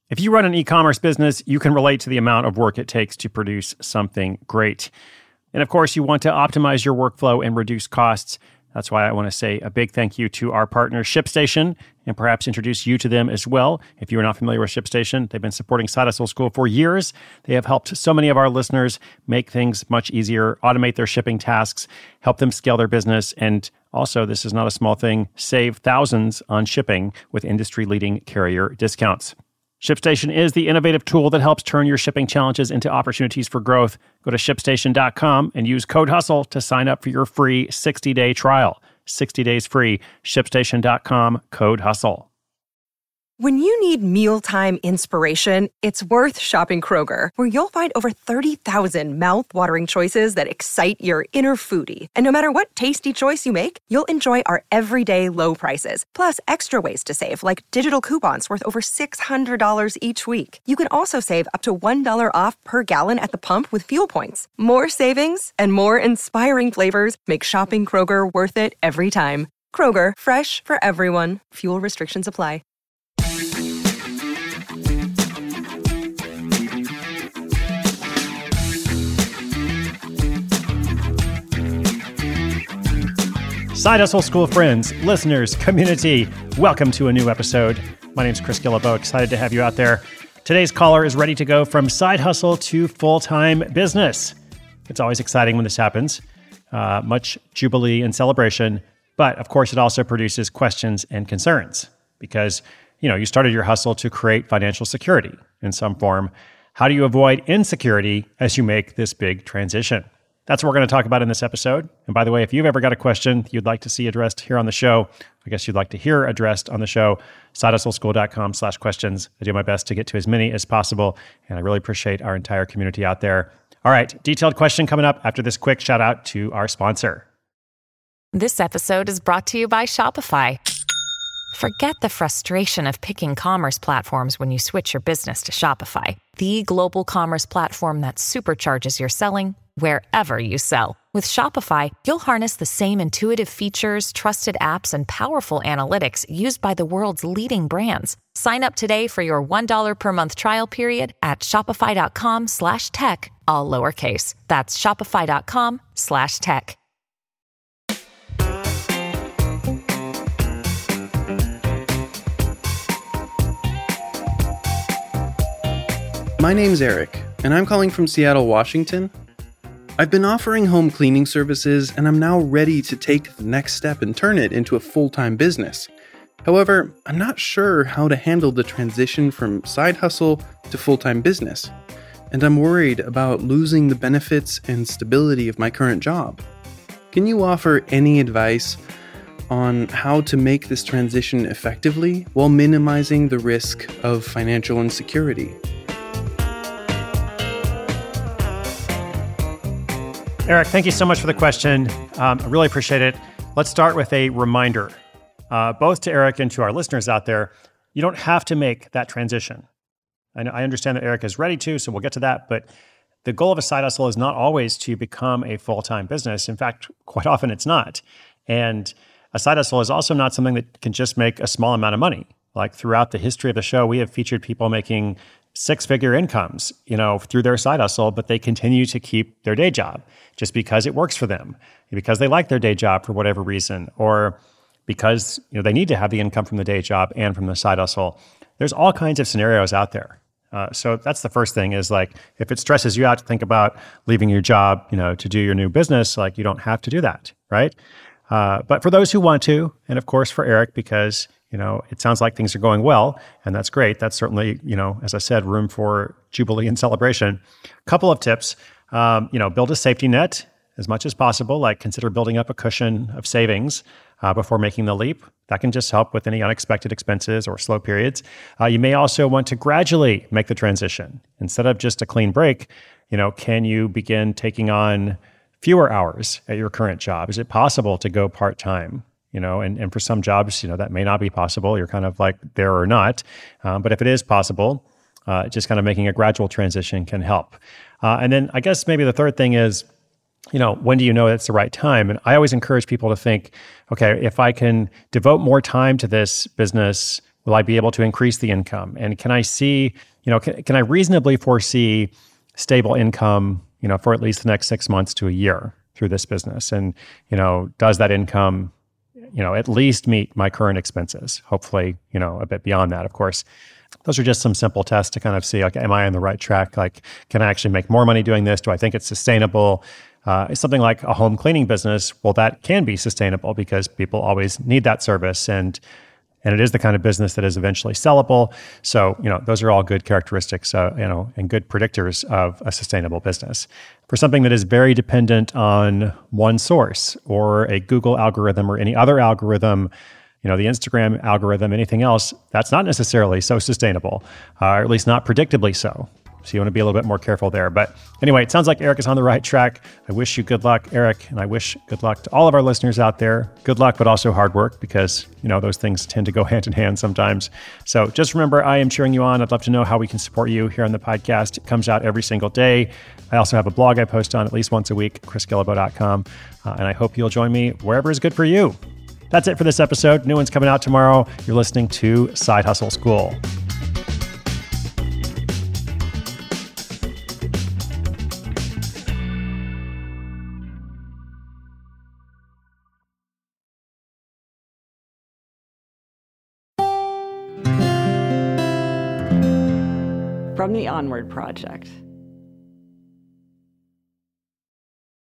If you run an e-commerce business, you can relate to the amount of work it takes to produce something great. And of course, you want to optimize your workflow and reduce costs. That's why I want to say a big thank you to our partner, ShipStation, and perhaps introduce you to them as well. If you are not familiar with ShipStation, they've been supporting Side Hustle School for years. They have helped so many of our listeners make things much easier, automate their shipping tasks, help them scale their business, and also, this is not a small thing, save thousands on shipping with industry-leading carrier discounts. ShipStation is the innovative tool that helps turn your shipping challenges into opportunities for growth. Go to ShipStation.com and use code HUSTLE to sign up for your free 60-day trial. 60 days free. ShipStation.com, code HUSTLE. When you need mealtime inspiration, it's worth shopping Kroger, where you'll find over 30,000 mouth-watering choices that excite your inner foodie. And no matter what tasty choice you make, you'll enjoy our everyday low prices, plus extra ways to save, like digital coupons worth over $600 each week. You can also save up to $1 off per gallon at the pump with fuel points. More savings and more inspiring flavors make shopping Kroger worth it every time. Kroger, fresh for everyone. Fuel restrictions apply. Side Hustle School friends, listeners, community, welcome to a new episode. My name's Chris Guillebeau, excited to have you out there. Today's caller is ready to go from side hustle to full-time business. It's always exciting when this happens. Much jubilee and celebration, but of course it also produces questions and concerns because, you started your hustle to create financial security in some form. How do you avoid insecurity as you make this big transition? That's what we're going to talk about in this episode. And by the way, if you've ever got a question you'd like to see addressed here on the show, I guess you'd like to hear addressed on the show, sidehustleschool.com/questions. I do my best to get to as many as possible, and I really appreciate our entire community out there. All right, detailed question coming up after this quick shout out to our sponsor. This episode is brought to you by Shopify. Forget the frustration of picking commerce platforms when you switch your business to Shopify, the global commerce platform that supercharges your selling wherever you sell. With Shopify, you'll harness the same intuitive features, trusted apps, and powerful analytics used by the world's leading brands. Sign up today for your $1 per month trial period at shopify.com/tech, all lowercase. That's shopify.com/tech. My name's Eric, and I'm calling from Seattle, Washington. I've been offering home cleaning services, and I'm now ready to take the next step and turn it into a full-time business. However, I'm not sure how to handle the transition from side hustle to full-time business, and I'm worried about losing the benefits and stability of my current job. Can you offer any advice on how to make this transition effectively while minimizing the risk of financial insecurity? Eric, thank you so much for the question. I really appreciate it. Let's start with a reminder, both to Eric and to our listeners out there. You don't have to make that transition. I understand that Eric is ready to, so we'll get to that. But the goal of a side hustle is not always to become a full-time business. In fact, quite often it's not. And a side hustle is also not something that can just make a small amount of money. Like throughout the history of the show, we have featured people making six-figure incomes, through their side hustle, but they continue to keep their day job just because it works for them, because they like their day job for whatever reason, or because they need to have the income from the day job and from the side hustle. There's all kinds of scenarios out there. So that's the first thing is like, if it stresses you out to think about leaving your job, to do your new business, like you don't have to do that, right? But for those who want to, and of course for Eric, because it sounds like things are going well, and that's great. That's certainly, as I said, room for jubilee and celebration. Couple of tips, build a safety net as much as possible, like consider building up a cushion of savings before making the leap. That can just help with any unexpected expenses or slow periods. You may also want to gradually make the transition. Instead of just a clean break, can you begin taking on fewer hours at your current job? Is it possible to go part-time? And for some jobs, that may not be possible. You're kind of like there or not. But if it is possible, just kind of making a gradual transition can help. And then I guess maybe the third thing is, when do you know it's the right time? And I always encourage people to think, okay, if I can devote more time to this business Will I be able to increase the income? And can I see, can I reasonably foresee stable income, for at least the next 6 months to a year through this business? And, does that income, at least meet my current expenses? Hopefully, a bit beyond that, of course. Those are just some simple tests to kind of see, okay, am I on the right track? Like, can I actually make more money doing this? Do I think it's sustainable? Something like a home cleaning business, well, that can be sustainable because people always need that service, and it is the kind of business that is eventually sellable. So, those are all good characteristics, and good predictors of a sustainable business. For something that is very dependent on one source or a Google algorithm or any other algorithm, the Instagram algorithm, anything else, that's not necessarily so sustainable, or at least not predictably so. So you want to be a little bit more careful there. But anyway, it sounds like Eric is on the right track. I wish you good luck, Eric, and I wish good luck to all of our listeners out there. Good luck, but also hard work, because, those things tend to go hand in hand sometimes. So just remember, I am cheering you on. I'd love to know how we can support you here on the podcast. It comes out every single day. I also have a blog I post on at least once a week, chrisguillebeau.com. And I hope you'll join me wherever is good for you. That's it for this episode. New one's coming out tomorrow. You're listening to Side Hustle School. From the Onward Project.